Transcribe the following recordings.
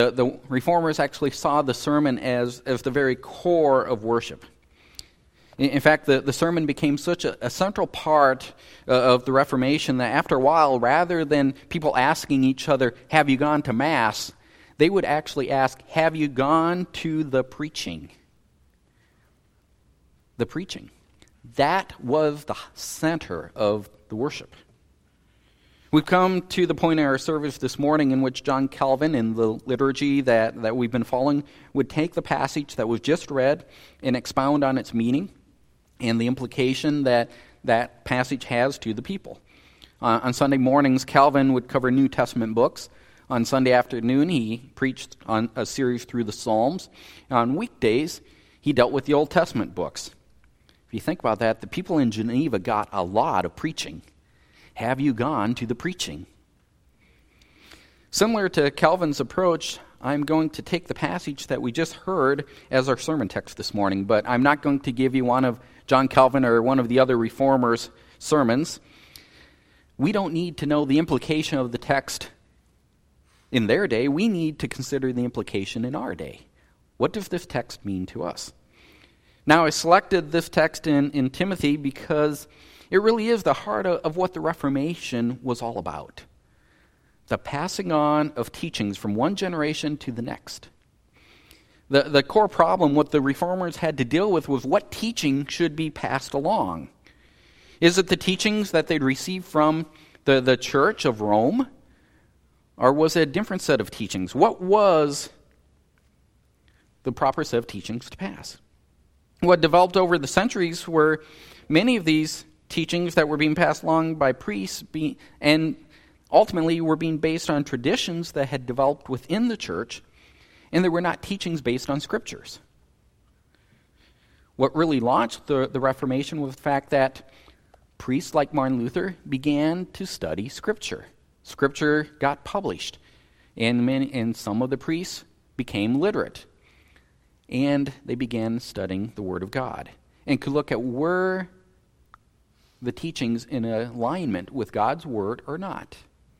The Reformers actually saw the sermon as the very core of worship. In fact, the sermon became such a central part of the Reformation that after a while, rather than people asking each other, "Have you gone to Mass?" they would actually ask, "Have you gone to the preaching?" The preaching. That was the center of the worship. We've come to the point in our service this morning in which John Calvin, in the liturgy that we've been following, would take the passage that was just read and expound on its meaning and the implication that that passage has to the people. On Sunday mornings, Calvin would cover New Testament books. On Sunday afternoon, he preached on a series through the Psalms. On weekdays, he dealt with the Old Testament books. If you think about that, the people in Geneva got a lot of preaching. Have you gone to the preaching? Similar to Calvin's approach, I'm going to take the passage that we just heard as our sermon text this morning, but I'm not going to give you one of John Calvin or one of the other Reformers' sermons. We don't need to know the implication of the text in their day. We need to consider the implication in our day. What does this text mean to us? Now, I selected this text in Timothy because it really is the heart of what the Reformation was all about. The passing on of teachings from one generation to the next. The core problem what the Reformers had to deal with was what teaching should be passed along. Is it the teachings that they'd received from the Church of Rome? Or was it a different set of teachings? What was the proper set of teachings to pass? What developed over the centuries were many of these teachings that were being passed along by priests and ultimately were being based on traditions that had developed within the church, and they were not teachings based on scriptures. What really launched the Reformation was the fact that priests like Martin Luther began to study Scripture. Scripture got published, and some of the priests became literate, and they began studying the Word of God and could look at were the teachings in alignment with God's Word or not.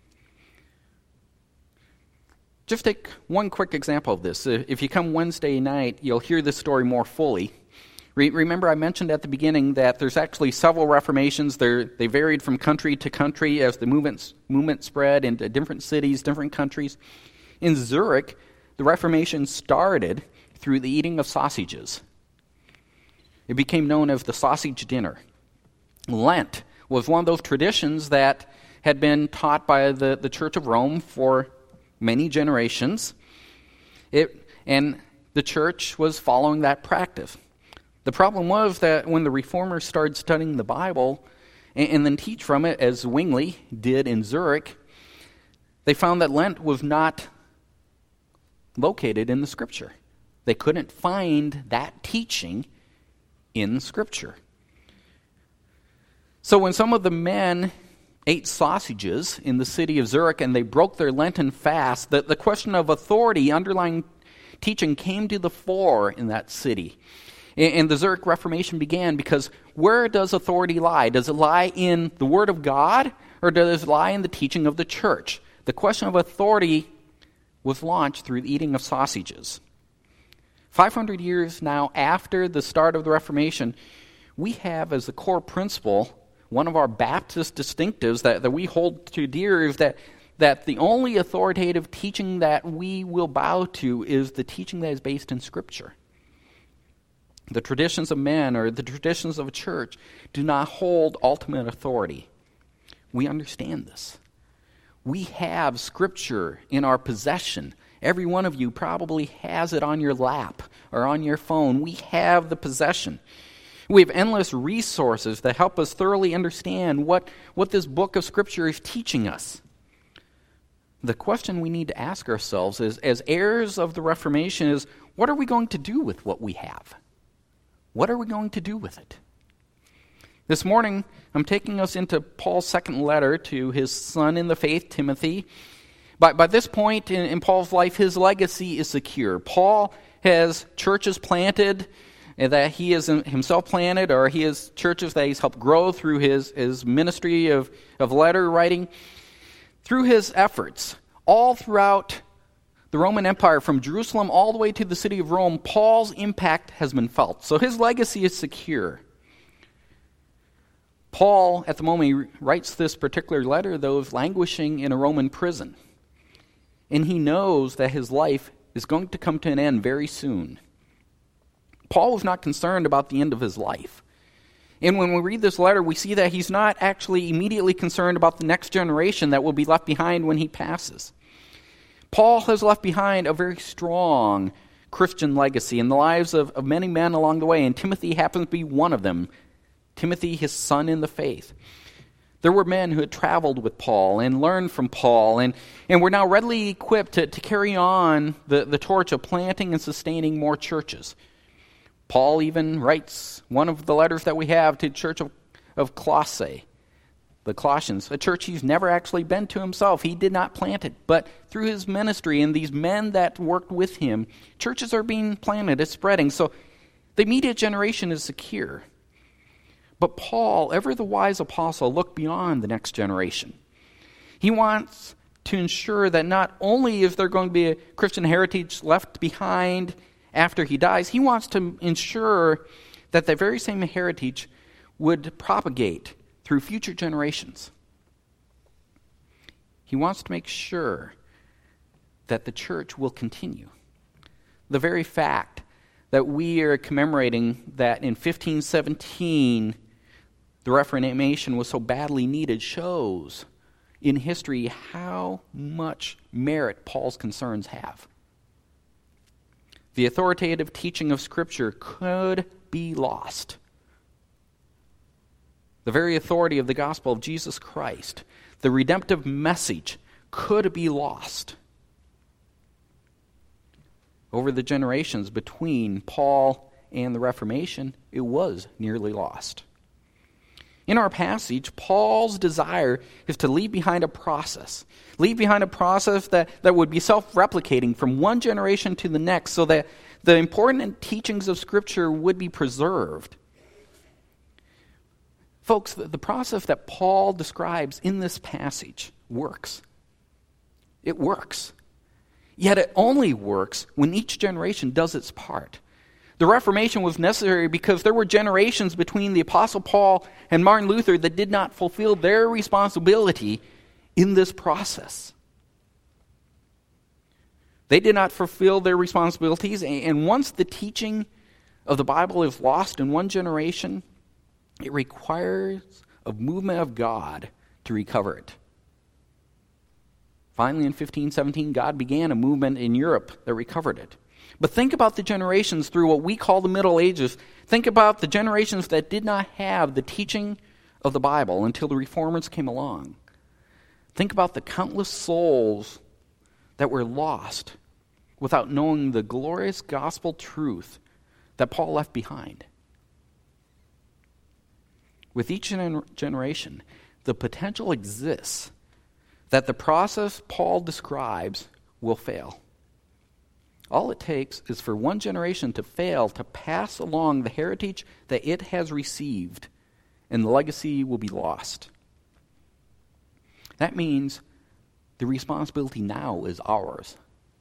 Just take one quick example of this. If you come Wednesday night, you'll hear this story more fully. Remember I mentioned at the beginning that there's actually several Reformations. They varied from country to country as the movement spread into different cities, different countries. In Zurich, the Reformation started through the eating of sausages. It became known as the sausage dinner. Lent was one of those traditions that had been taught by the Church of Rome for many generations. And the church was following that practice. The problem was that when the Reformers started studying the Bible and then teach from it, as Zwingli did in Zurich, they found that Lent was not located in the Scripture. They couldn't find that teaching in Scripture. So when some of the men ate sausages in the city of Zurich and they broke their Lenten fast, the question of authority underlying teaching came to the fore in that city. And the Zurich Reformation began because where does authority lie? Does it lie in the Word of God or does it lie in the teaching of the church? The question of authority was launched through the eating of sausages. 500 years now after the start of the Reformation, we have as the core principle, one of our Baptist distinctives that we hold to dear is that the only authoritative teaching that we will bow to is the teaching that is based in Scripture. The traditions of men or the traditions of a church do not hold ultimate authority. We understand this. We have Scripture in our possession. Every one of you probably has it on your lap or on your phone. We have the possession. We have endless resources that help us thoroughly understand what this book of Scripture is teaching us. The question we need to ask ourselves is, as heirs of the Reformation, is what are we going to do with what we have? What are we going to do with it? This morning, I'm taking us into Paul's second letter to his son in the faith, Timothy. By this point in Paul's life, his legacy is secure. Paul has churches planted that he has himself planted, or he has churches that he's helped grow through his ministry of letter writing. Through his efforts, all throughout the Roman Empire, from Jerusalem all the way to the city of Rome, Paul's impact has been felt. So his legacy is secure. Paul, at the moment he writes this particular letter, though, is languishing in a Roman prison. And he knows that his life is going to come to an end very soon. Paul was not concerned about the end of his life. And when we read this letter, we see that he's not actually immediately concerned about the next generation that will be left behind when he passes. Paul has left behind a very strong Christian legacy in the lives of many men along the way, and Timothy happens to be one of them. Timothy, his son in the faith. There were men who had traveled with Paul and learned from Paul and were now readily equipped to carry on the torch of planting and sustaining more churches. Paul even writes one of the letters that we have to the church of Colossae, the Colossians, a church he's never actually been to himself. He did not plant it, but through his ministry and these men that worked with him, churches are being planted, it's spreading. So the immediate generation is secure. But Paul, ever the wise apostle, looked beyond the next generation. He wants to ensure that not only is there going to be a Christian heritage left behind after he dies, he wants to ensure that that very same heritage would propagate through future generations. He wants to make sure that the church will continue. The very fact that we are commemorating that in 1517 the Reformation was so badly needed shows in history how much merit Paul's concerns have. The authoritative teaching of Scripture could be lost. The very authority of the gospel of Jesus Christ, the redemptive message, could be lost. Over the generations between Paul and the Reformation, it was nearly lost. In our passage, Paul's desire is to leave behind a process. Leave behind a process that would be self-replicating from one generation to the next so that the important teachings of Scripture would be preserved. Folks, the process that Paul describes in this passage works. It works. Yet it only works when each generation does its part. The Reformation was necessary because there were generations between the Apostle Paul and Martin Luther that did not fulfill their responsibility in this process. They did not fulfill their responsibilities, and once the teaching of the Bible is lost in one generation, it requires a movement of God to recover it. Finally, in 1517, God began a movement in Europe that recovered it. But think about the generations through what we call the Middle Ages. Think about the generations that did not have the teaching of the Bible until the Reformers came along. Think about the countless souls that were lost without knowing the glorious gospel truth that Paul left behind. With each generation, the potential exists that the process Paul describes will fail. All it takes is for one generation to fail to pass along the heritage that it has received, and the legacy will be lost. That means the responsibility now is ours.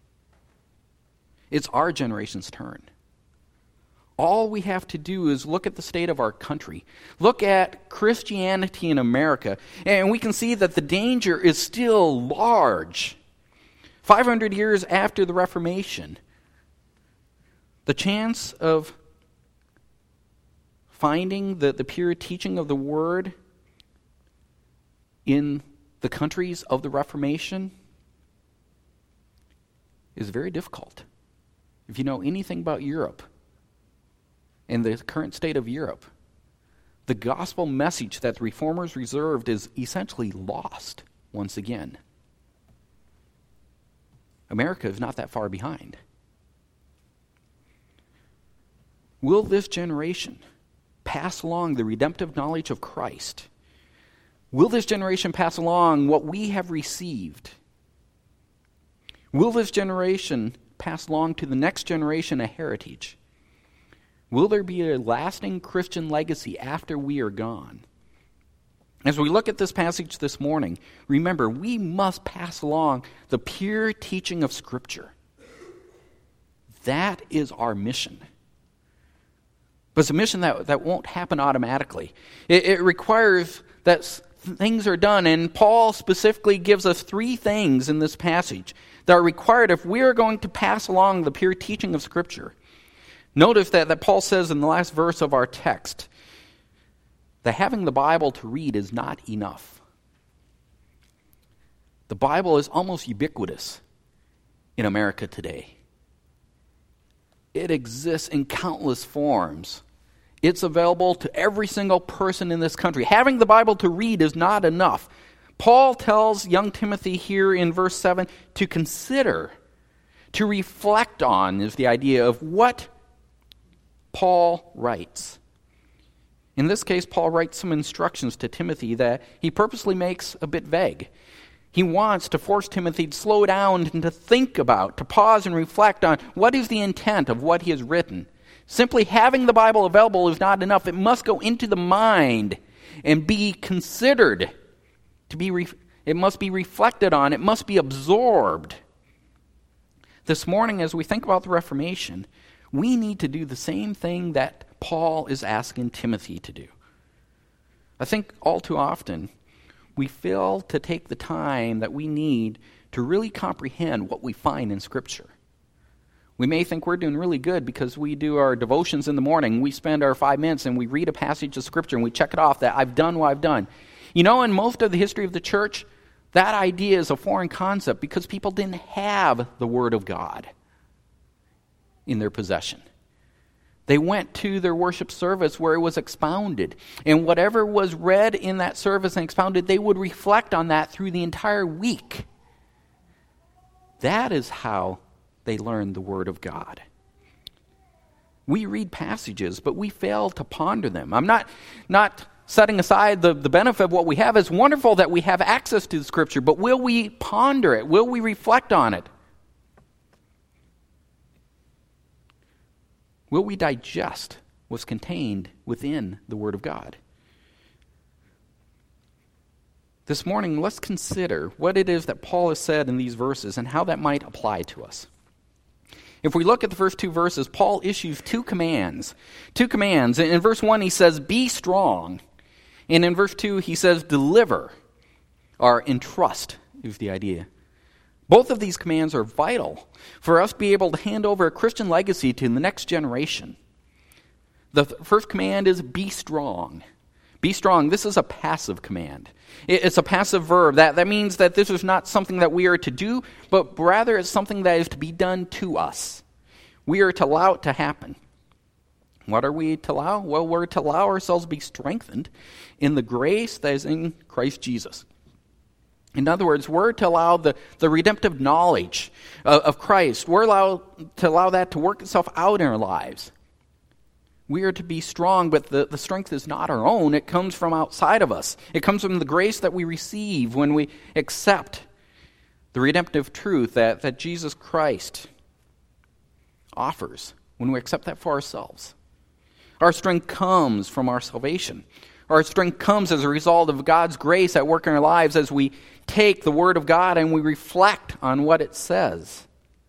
It's our generation's turn. All we have to do is look at the state of our country, look at Christianity in America, and we can see that the danger is still large. 500 years after the Reformation, the chance of finding the pure teaching of the Word in the countries of the Reformation is very difficult. If you know anything about Europe and the current state of Europe, the gospel message that the Reformers reserved is essentially lost once again. America is not that far behind. Will this generation pass along the redemptive knowledge of Christ? Will this generation pass along what we have received? Will this generation pass along to the next generation a heritage? Will there be a lasting Christian legacy after we are gone? As we look at this passage this morning, remember, we must pass along the pure teaching of Scripture. That is our mission. But it's a mission that won't happen automatically. It requires that things are done, and Paul specifically gives us 3 things in this passage that are required if we are going to pass along the pure teaching of Scripture. Notice that Paul says in the last verse of our text that having the Bible to read is not enough. The Bible is almost ubiquitous in America today. It exists in countless forms. It's available to every single person in this country. Having the Bible to read is not enough. Paul tells young Timothy here in verse 7 to consider, to reflect on, is the idea of what Paul writes. In this case, Paul writes some instructions to Timothy that he purposely makes a bit vague. He wants to force Timothy to slow down and to think about, to pause and reflect on what is the intent of what he has written. Simply having the Bible available is not enough. It must go into the mind and be considered. It must be reflected on. It must be absorbed. This morning, as we think about the Reformation, we need to do the same thing that Paul is asking Timothy to do. I think all too often, we fail to take the time that we need to really comprehend what we find in Scripture. We may think we're doing really good because we do our devotions in the morning. We spend our 5 minutes and we read a passage of Scripture and we check it off that I've done what I've done. You know, in most of the history of the church, that idea is a foreign concept because people didn't have the Word of God in their possession. They went to their worship service where it was expounded. And whatever was read in that service and expounded, they would reflect on that through the entire week. That is how they learned the Word of God. We read passages, but we fail to ponder them. I'm not setting aside the benefit of what we have. It's wonderful that we have access to the Scripture, but will we ponder it? Will we reflect on it? Will we digest what's contained within the Word of God? This morning, let's consider what it is that Paul has said in these verses and how that might apply to us. If we look at the first 2 verses, Paul issues 2 commands. 2 commands. In verse 1, he says, be strong. And in verse 2, he says, deliver, or entrust, is the idea. Both of these commands are vital for us to be able to hand over a Christian legacy to the next generation. The first command is be strong. Be strong. This is a passive command. It's a passive verb. That means that this is not something that we are to do, but rather it's something that is to be done to us. We are to allow it to happen. What are we to allow? Well, we're to allow ourselves to be strengthened in the grace that is in Christ Jesus. In other words, we're to allow the redemptive knowledge of Christ. We're to allow that to work itself out in our lives. We are to be strong, but the strength is not our own. It comes from outside of us. It comes from the grace that we receive when we accept the redemptive truth that Jesus Christ offers, when we accept that for ourselves. Our strength comes from our salvation. Our strength comes as a result of God's grace at work in our lives as we take the Word of God and we reflect on what it says.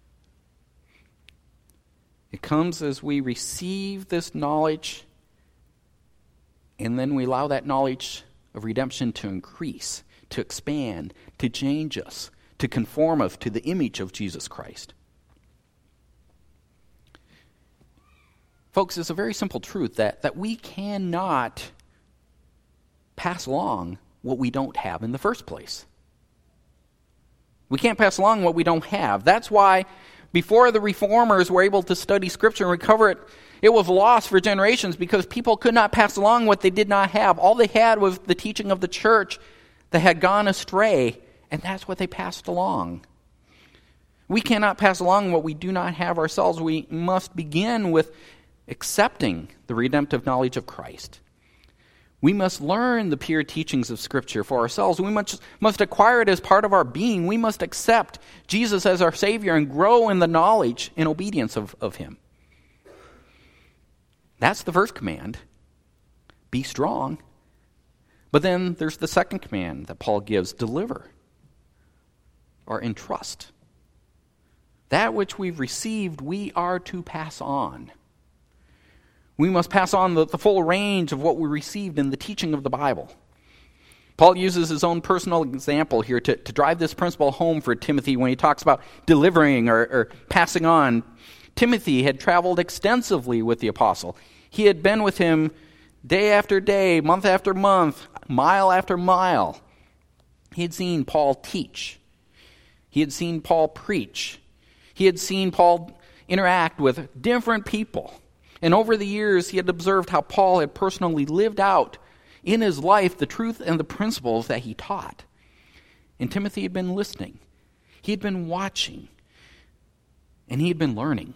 It comes as we receive this knowledge, and then we allow that knowledge of redemption to increase, to expand, to change us, to conform us to the image of Jesus Christ. Folks, it's a very simple truth that we cannot pass along what we don't have in the first place. We can't pass along what we don't have. That's why before the Reformers were able to study Scripture and recover it, it was lost for generations because people could not pass along what they did not have. All they had was the teaching of the church that had gone astray, and that's what they passed along. We cannot pass along what we do not have ourselves. We must begin with accepting the redemptive knowledge of Christ. We must learn the pure teachings of Scripture for ourselves. We must acquire it as part of our being. We must accept Jesus as our Savior and grow in the knowledge and obedience of Him. That's the first command. Be strong. But then there's the second command that Paul gives, deliver or entrust. That which we've received, we are to pass on. We must pass on the full range of what we received in the teaching of the Bible. Paul uses his own personal example here to drive this principle home for Timothy when he talks about delivering or passing on. Timothy had traveled extensively with the apostle. He had been with him day after day, month after month, mile after mile. He had seen Paul teach. He had seen Paul preach. He had seen Paul interact with different people. And over the years, he had observed how Paul had personally lived out in his life the truth and the principles that he taught. And Timothy had been listening. He had been watching. And he had been learning.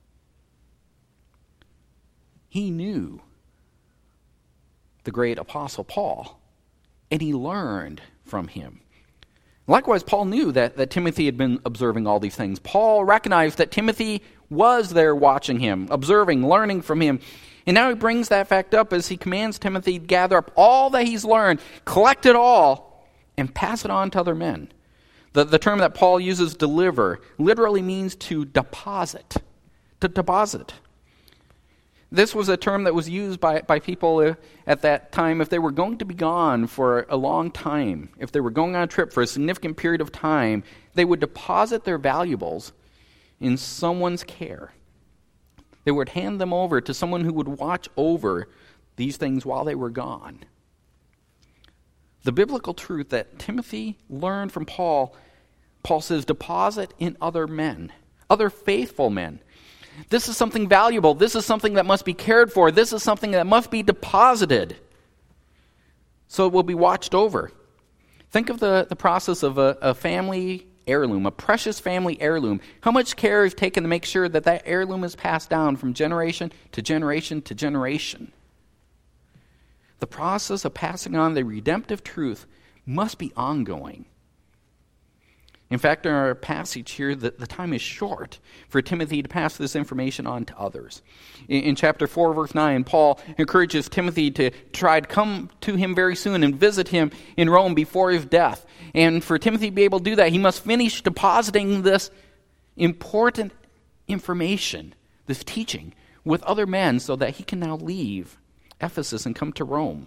He knew the great apostle Paul, and he learned from him. Likewise, Paul knew that Timothy had been observing all these things. Paul recognized that Timothy was there watching him, observing, learning from him. And now he brings that fact up as he commands Timothy to gather up all that he's learned, collect it all, and pass it on to other men. The term that Paul uses, deliver, literally means to deposit. To deposit. This was a term that was used by people at that time if they were going to be gone for a long time. If they were going on a trip for a significant period of time, they would deposit their valuables in someone's care. They would hand them over to someone who would watch over these things while they were gone. The biblical truth that Timothy learned from Paul says deposit in other men, other faithful men. This is something valuable. This is something that must be cared for. This is something that must be deposited so it will be watched over. Think of the process of a family heirloom, a precious family heirloom. How much care is taken to make sure that heirloom is passed down from generation to generation to generation? The process of passing on the redemptive truth must be ongoing. In fact, in our passage here, the time is short for Timothy to pass this information on to others. In chapter 4, verse 9, Paul encourages Timothy to try to come to him very soon and visit him in Rome before his death. And for Timothy to be able to do that, he must finish depositing this important information, this teaching, with other men so that he can now leave Ephesus and come to Rome.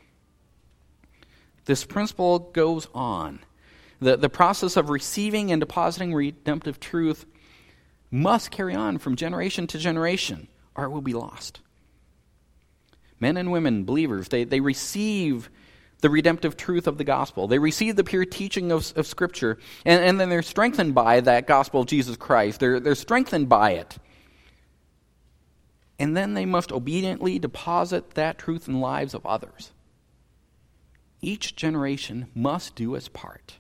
This principle goes on. The process of receiving and depositing redemptive truth must carry on from generation to generation, or it will be lost. Men and women, believers, they receive the redemptive truth of the gospel. They receive the pure teaching of Scripture, and then they're strengthened by that gospel of Jesus Christ. They're strengthened by it. And then they must obediently deposit that truth in the lives of others. Each generation must do its part.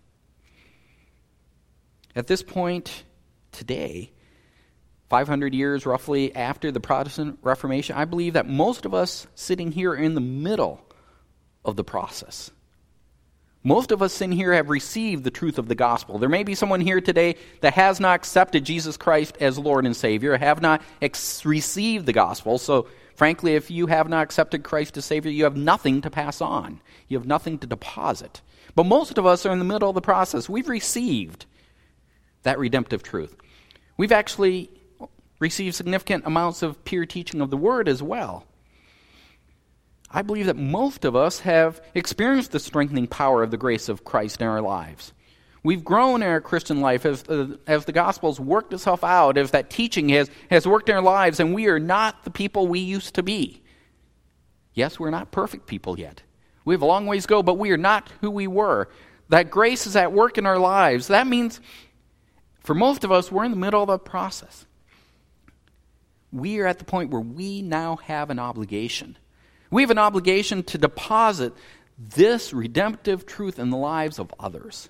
At this point today, 500 years roughly after the Protestant Reformation, I believe that most of us sitting here are in the middle of the process. Most of us sitting here have received the truth of the gospel. There may be someone here today that has not accepted Jesus Christ as Lord and Savior, have not received the gospel. So, frankly, if you have not accepted Christ as Savior, you have nothing to pass on. You have nothing to deposit. But most of us are in the middle of the process. We've received that redemptive truth. We've actually received significant amounts of pure teaching of the Word as well. I believe that most of us have experienced the strengthening power of the grace of Christ in our lives. We've grown in our Christian life as the gospel's worked itself out, as that teaching has worked in our lives, and we are not the people we used to be. Yes, we're not perfect people yet. We have a long ways to go, but we are not who we were. That grace is at work in our lives. That means for most of us, we're in the middle of the process. We are at the point where we now have an obligation. We have an obligation to deposit this redemptive truth in the lives of others.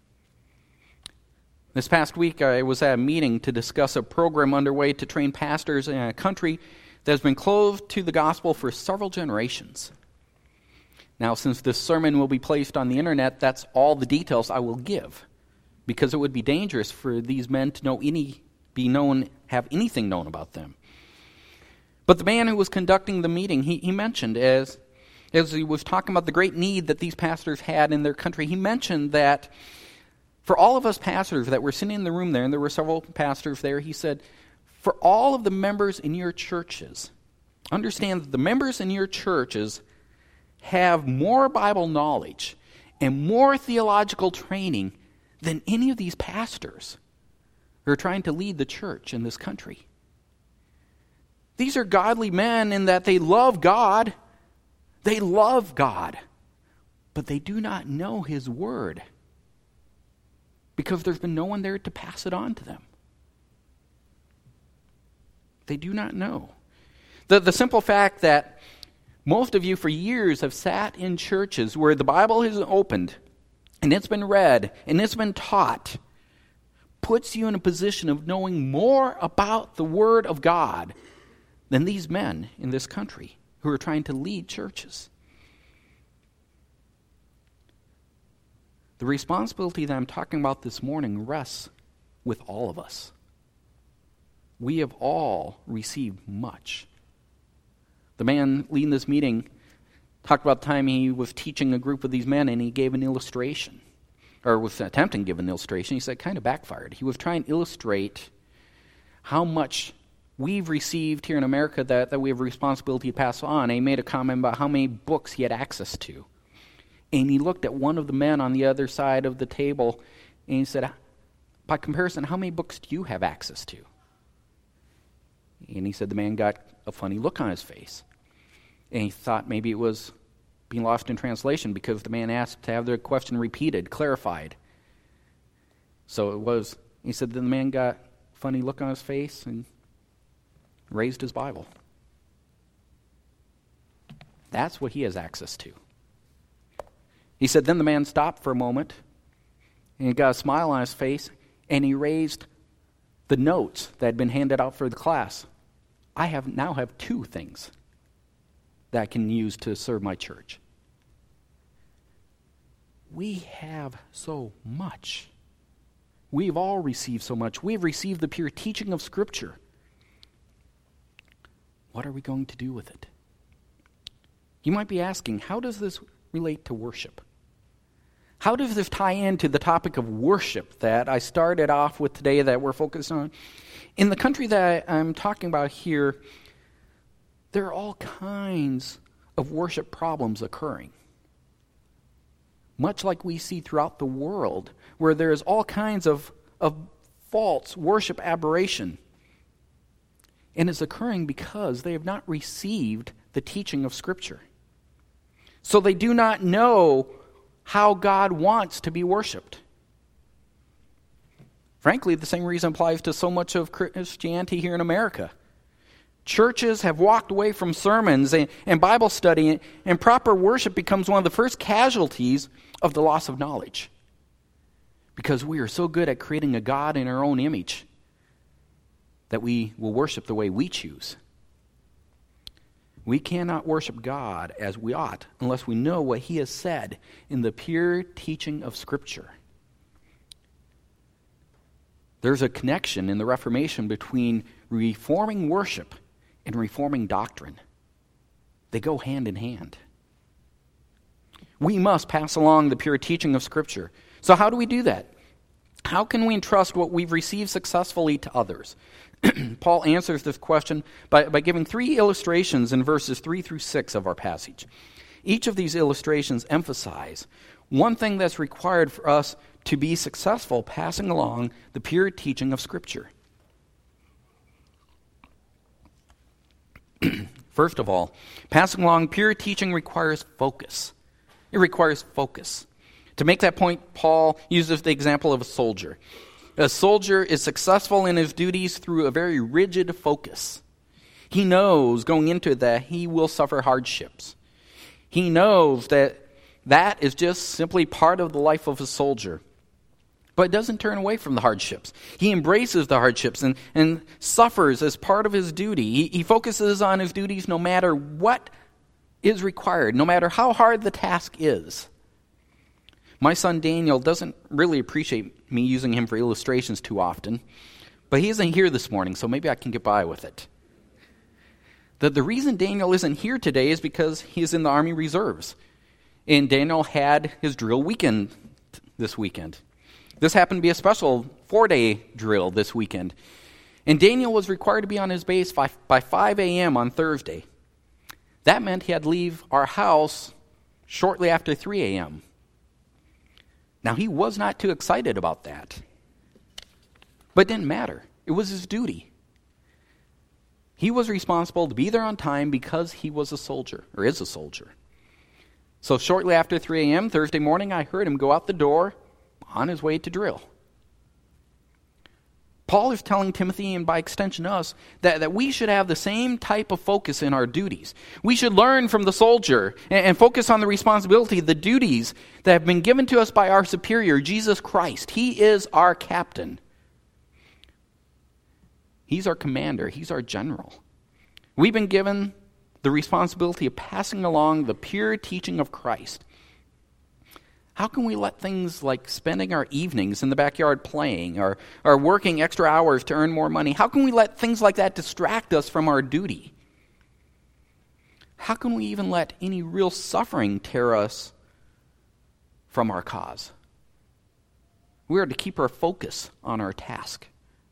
This past week, I was at a meeting to discuss a program underway to train pastors in a country that has been closed to the gospel for several generations. Now, since this sermon will be placed on the internet, that's all the details I will give, because it would be dangerous for these men to have anything known about them. But the man who was conducting the meeting, he mentioned, as he was talking about the great need that these pastors had in their country, he mentioned that For all of us pastors that were sitting in the room there, and there were several pastors there, he said, for all of the members in your churches, understand that the members in your churches have more Bible knowledge and more theological training than any of these pastors who are trying to lead the church in this country. These are godly men in that they love God. They love God. But they do not know His Word because there's been no one there to pass it on to them. They do not know. The simple fact that most of you for years have sat in churches where the Bible is opened and it's been read and it's been taught puts you in a position of knowing more about the Word of God than these men in this country who are trying to lead churches. The responsibility that I'm talking about this morning rests with all of us. We have all received much. The man leading this meeting talked about the time he was teaching a group of these men and he gave an illustration, or was attempting to give an illustration. He said it kind of backfired. He was trying to illustrate how much we've received here in America that we have a responsibility to pass on. And he made a comment about how many books he had access to. And he looked at one of the men on the other side of the table and he said, by comparison, how many books do you have access to? And he said the man got a funny look on his face. And he thought maybe it was being lost in translation because the man asked to have the question repeated, clarified. So it was, he said the man got a funny look on his face and raised his Bible. That's what he has access to. He said then the man stopped for a moment and he got a smile on his face and he raised the notes that had been handed out for the class. I now have two things that I can use to serve my church. We have so much. We've all received so much. We've received the pure teaching of Scripture. What are we going to do with it? You might be asking, how does this relate to worship? How does this tie into the topic of worship that I started off with today that we're focused on? In the country that I'm talking about here, there are all kinds of worship problems occurring. Much like we see throughout the world, where there is all kinds of false worship aberration. And it's occurring because they have not received the teaching of Scripture. So they do not know how God wants to be worshiped. Frankly, the same reason applies to so much of Christianity here in America. Churches have walked away from sermons and Bible study, and proper worship becomes one of the first casualties of the loss of knowledge. Because we are so good at creating a God in our own image that we will worship the way we choose. We cannot worship God as we ought unless we know what He has said in the pure teaching of Scripture. There's a connection in the Reformation between reforming worship and reforming doctrine. They go hand in hand. We must pass along the pure teaching of Scripture. So how do we do that? How can we entrust what we've received successfully to others? Paul answers this question by giving three illustrations in verses 3 through 6 of our passage. Each of these illustrations emphasize one thing that's required for us to be successful passing along the pure teaching of Scripture. First of all, passing along pure teaching requires focus. It requires focus. To make that point, Paul uses the example of a soldier. A soldier is successful in his duties through a very rigid focus. He knows going into it that he will suffer hardships. He knows that is just simply part of the life of a soldier. But doesn't turn away from the hardships. He embraces the hardships and suffers as part of his duty. He focuses on his duties no matter what is required, no matter how hard the task is. My son Daniel doesn't really appreciate me using him for illustrations too often, but he isn't here this morning, so maybe I can get by with it. The reason Daniel isn't here today is because he's in the Army Reserves, and Daniel had his drill weekend this weekend. This happened to be a special 4-day drill this weekend. And Daniel was required to be on his base by 5 a.m. on Thursday. That meant he had to leave our house shortly after 3 a.m. Now, he was not too excited about that. But it didn't matter. It was his duty. He was responsible to be there on time because he was a soldier, or is a soldier. So shortly after 3 a.m. Thursday morning, I heard him go out the door on his way to drill. Paul is telling Timothy, and by extension us, that we should have the same type of focus in our duties. We should learn from the soldier and focus on the responsibility, the duties that have been given to us by our superior, Jesus Christ. He is our captain. He's our commander. He's our general. We've been given the responsibility of passing along the pure teaching of Christ. How can we let things like spending our evenings in the backyard playing or working extra hours to earn more money, how can we let things like that distract us from our duty? How can we even let any real suffering tear us from our cause? We are to keep our focus on our task.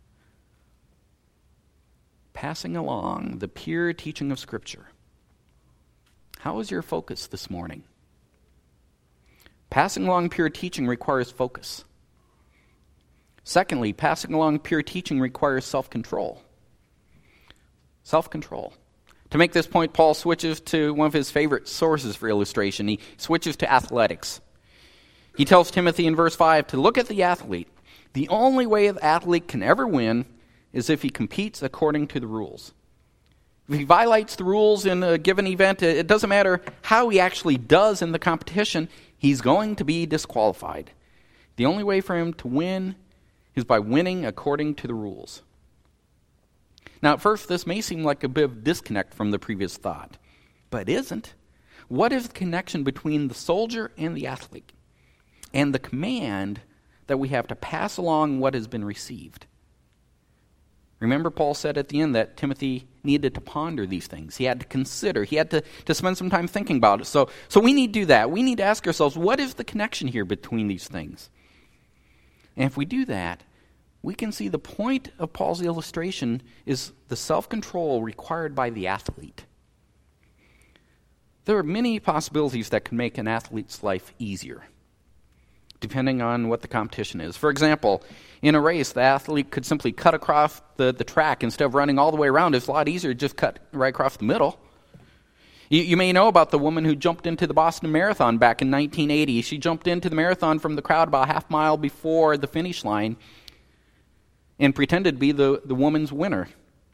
Passing along the pure teaching of Scripture. How is your focus this morning? Passing along pure teaching requires focus. Secondly, passing along pure teaching requires self-control. Self-control. To make this point, Paul switches to one of his favorite sources for illustration. He switches to athletics. He tells Timothy in verse 5 to look at the athlete. The only way the athlete can ever win is if he competes according to the rules. If he violates the rules in a given event, it doesn't matter how he actually does in the competition, he's going to be disqualified. The only way for him to win is by winning according to the rules. Now, at first, this may seem like a bit of disconnect from the previous thought, but it isn't. What is the connection between the soldier and the athlete, and the command that we have to pass along what has been received? Remember, Paul said at the end that Timothy needed to ponder these things. He had to consider. He had to spend some time thinking about it. So we need to do that. We need to ask ourselves, what is the connection here between these things? And if we do that, we can see the point of Paul's illustration is the self-control required by the athlete. There are many possibilities that can make an athlete's life easier, depending on what the competition is. For example, in a race, the athlete could simply cut across the track instead of running all the way around. It's a lot easier to just cut right across the middle. You may know about the woman who jumped into the Boston Marathon back in 1980. She jumped into the marathon from the crowd about a half mile before the finish line and pretended to be the woman's winner.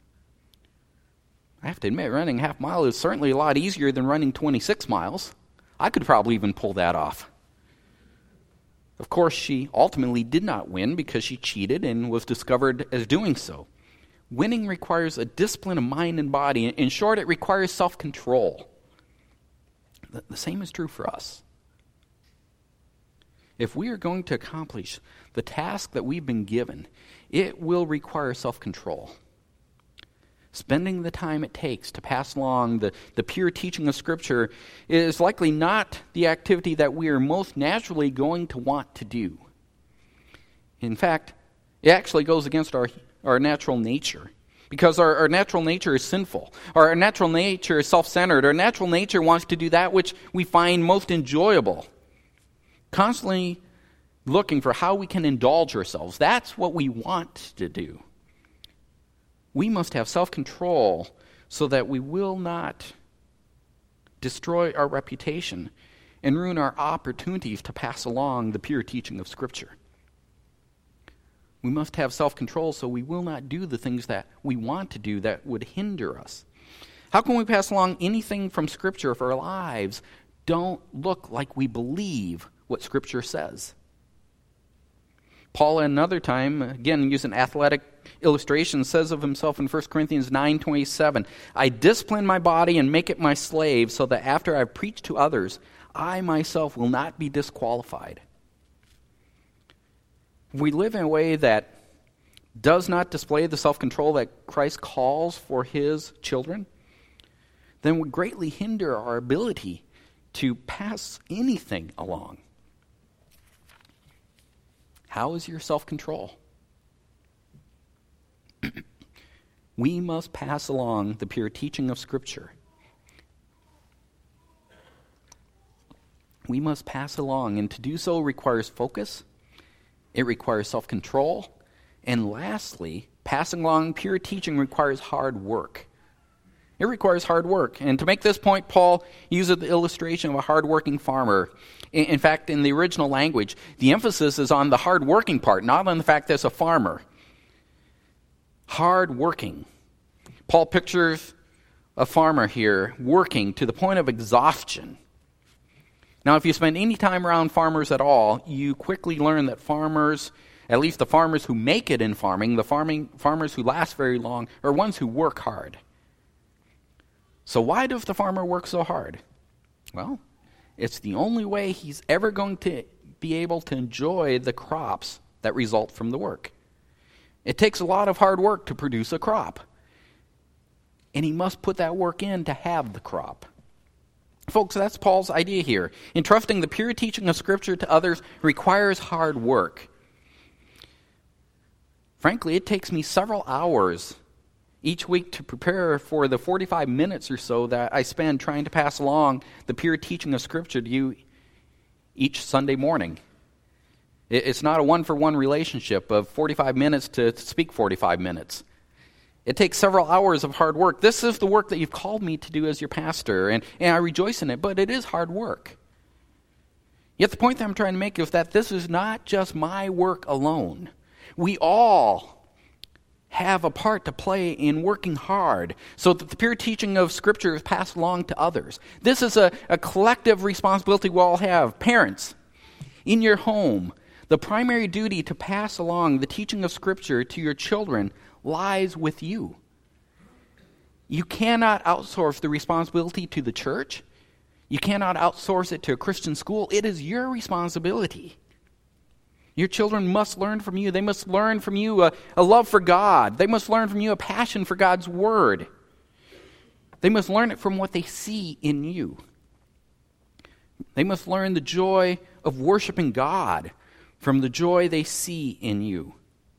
I have to admit, running a half mile is certainly a lot easier than running 26 miles. I could probably even pull that off. Of course, she ultimately did not win because she cheated and was discovered as doing so. Winning requires a discipline of mind and body. In short, it requires self-control. The same is true for us. If we are going to accomplish the task that we've been given, it will require self-control. Spending the time it takes to pass along the pure teaching of Scripture is likely not the activity that we are most naturally going to want to do. In fact, it actually goes against our natural nature, because our natural nature is sinful. Our natural nature is self-centered. Our natural nature wants to do that which we find most enjoyable, constantly looking for how we can indulge ourselves. That's what we want to do. We must have self-control so that we will not destroy our reputation and ruin our opportunities to pass along the pure teaching of Scripture. We must have self-control so we will not do the things that we want to do that would hinder us. How can we pass along anything from Scripture if our lives don't look like we believe what Scripture says? Paul, at another time, again using athletic illustration, says of himself in 1 Corinthians 9:27, I discipline my body and make it my slave so that after I've preached to others, I myself will not be disqualified. If we live in a way that does not display the self-control that Christ calls for his children, then we greatly hinder our ability to pass anything along. How is your self-control? We must pass along the pure teaching of Scripture. We must pass along, and to do so requires focus, it requires self-control, and lastly, passing along pure teaching requires hard work. It requires hard work. And to make this point, Paul uses the illustration of a hard-working farmer. In fact, in the original language, the emphasis is on the hard-working part, not on the fact that it's a farmer. Hard-working. Paul pictures a farmer here working to the point of exhaustion. Now, if you spend any time around farmers at all, you quickly learn that farmers, at least the farmers who make it in farming, the farmers who last very long, are ones who work hard. So why does the farmer work so hard? Well, it's the only way he's ever going to be able to enjoy the crops that result from the work. It takes a lot of hard work to produce a crop. And he must put that work in to have the crop. Folks, that's Paul's idea here. Entrusting the pure teaching of Scripture to others requires hard work. Frankly, it takes me several hours each week to prepare for the 45 minutes or so that I spend trying to pass along the pure teaching of Scripture to you each Sunday morning. It's not a one-for-one relationship of 45 minutes to speak 45 minutes. It takes several hours of hard work. This is the work that you've called me to do as your pastor, and I rejoice in it, but it is hard work. Yet the point that I'm trying to make is that this is not just my work alone. We all have a part to play in working hard so that the pure teaching of Scripture is passed along to others. This is a collective responsibility we all have. Parents, in your home, the primary duty to pass along the teaching of Scripture to your children lies with you. You cannot outsource the responsibility to the church. You cannot outsource it to a Christian school. It is your responsibility. Your children must learn from you. They must learn from you a love for God. They must learn from you a passion for God's Word. They must learn it from what they see in you. They must learn the joy of worshiping God from the joy they see in you.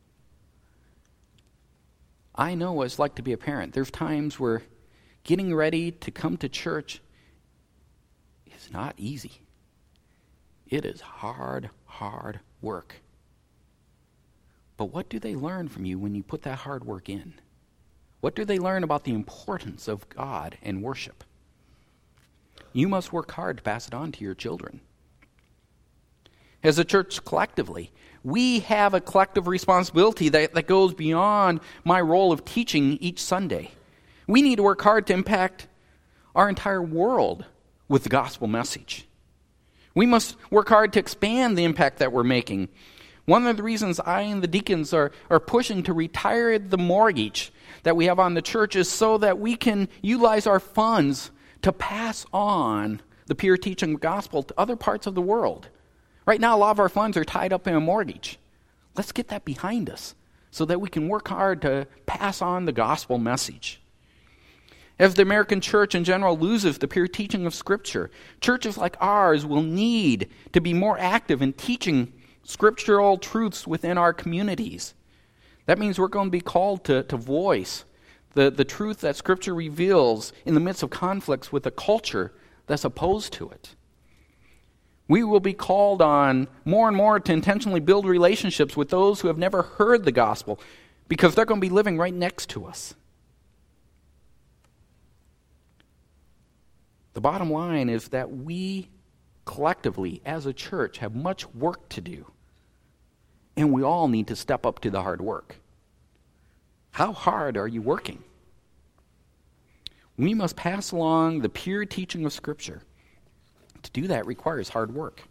I know what it's like to be a parent. There's times where getting ready to come to church is not easy. It is hard work. But what do they learn from you when you put that hard work in? What do they learn about the importance of God and worship? You must work hard to pass it on to your children. As a church collectively, we have a collective responsibility that goes beyond my role of teaching each Sunday. We need to work hard to impact our entire world with the gospel message. We must work hard to expand the impact that we're making. One of the reasons I and the deacons are pushing to retire the mortgage that we have on the church is so that we can utilize our funds to pass on the pure teaching of the gospel to other parts of the world. Right now, a lot of our funds are tied up in a mortgage. Let's get that behind us so that we can work hard to pass on the gospel message. As the American church in general loses the pure teaching of Scripture, churches like ours will need to be more active in teaching scriptural truths within our communities. That means we're going to be called to voice the truth that Scripture reveals in the midst of conflicts with a culture that's opposed to it. We will be called on more and more to intentionally build relationships with those who have never heard the gospel because they're going to be living right next to us. The bottom line is that we collectively, as a church, have much work to do. And we all need to step up to the hard work. How hard are you working? We must pass along the pure teaching of Scripture. To do that requires hard work.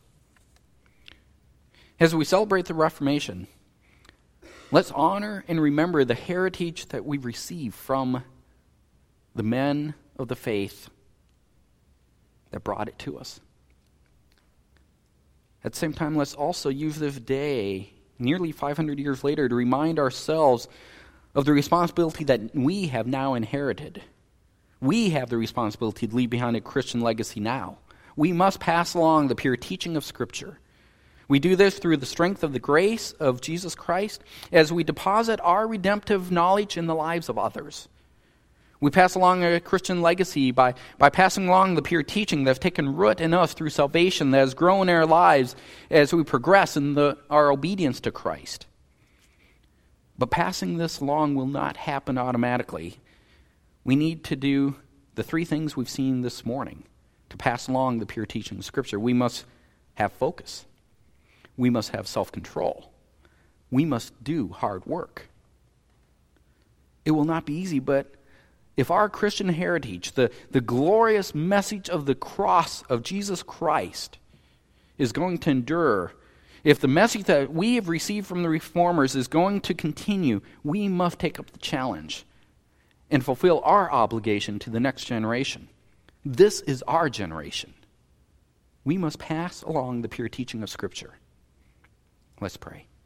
As we celebrate the Reformation, let's honor and remember the heritage that we receive from the men of the faith that brought it to us. At the same time, let's also use this day, nearly 500 years later, to remind ourselves of the responsibility that we have now inherited. We have the responsibility to leave behind a Christian legacy now. We must pass along the pure teaching of Scripture. We do this through the strength of the grace of Jesus Christ as we deposit our redemptive knowledge in the lives of others. We pass along a Christian legacy by passing along the pure teaching that has taken root in us through salvation, that has grown in our lives as we progress in our obedience to Christ. But passing this along will not happen automatically. We need to do the three things we've seen this morning to pass along the pure teaching of Scripture. We must have focus. We must have self-control. We must do hard work. It will not be easy, but if our Christian heritage, the glorious message of the cross of Jesus Christ, is going to endure, if the message that we have received from the Reformers is going to continue, we must take up the challenge and fulfill our obligation to the next generation. This is our generation. We must pass along the pure teaching of Scripture. Let's pray.